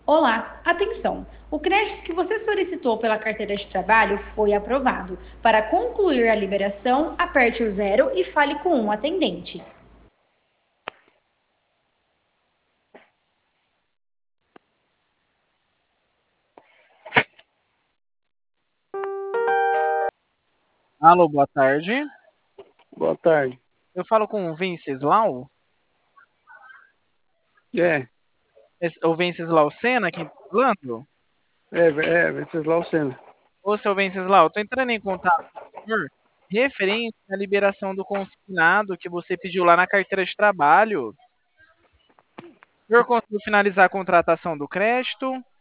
Olá, atenção! O crédito que você solicitou pela carteira de trabalho foi aprovado. Para concluir a liberação, aperte o zero e fale com um atendente. Alô, boa tarde. Boa tarde. Eu falo com o Venceslau. É, O Venceslau Sena, quem tá falando? Venceslau Sena. Ô, seu Venceslau, tô entrando em contato com o senhor referente à liberação do consignado que você pediu lá na carteira de trabalho. O senhor conseguiu finalizar a contratação do crédito?